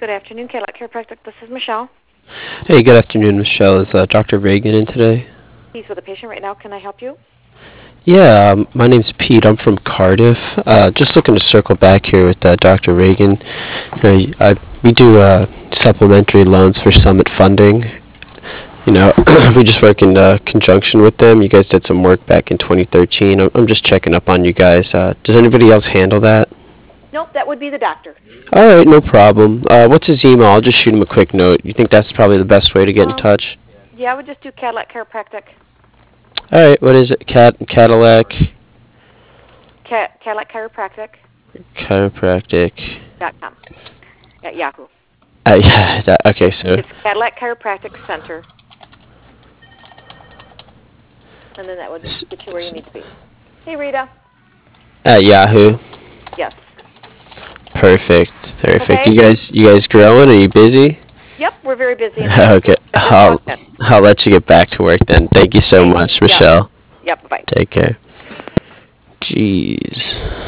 Good afternoon, Cadillac Chiropractic. This is Michelle. Hey, good afternoon, Michelle. Is Dr. Reagan in today? He's with a patient right now. Can I help you? Yeah, my name's Pete. I'm from Cardiff. Just looking to circle back here with Dr. Reagan. We do supplementary loans for Summit Funding. We just work in conjunction with them. You guys did some work back in 2013. I'm just checking up on you guys. Does anybody else handle that? Nope, that would be the doctor. All right, no problem. What's his email? I'll just shoot him a quick note. You think that's probably the best way to get in touch? Yeah, I would just do Cadillac Chiropractic. All right, what is it? Cadillac? Cadillac Chiropractic. Chiropractic.com. At Yahoo. Yeah, okay, so. It's Cadillac Chiropractic Center. And then that would get you where you need to be. Hey, Rita. At Yahoo. Yes. Perfect. Okay. You guys growing? Are you busy? Yep, we're very busy. Okay, I'll let you get back to work then. Thank you so much, Michelle. Yep, bye. Take care. Jeez.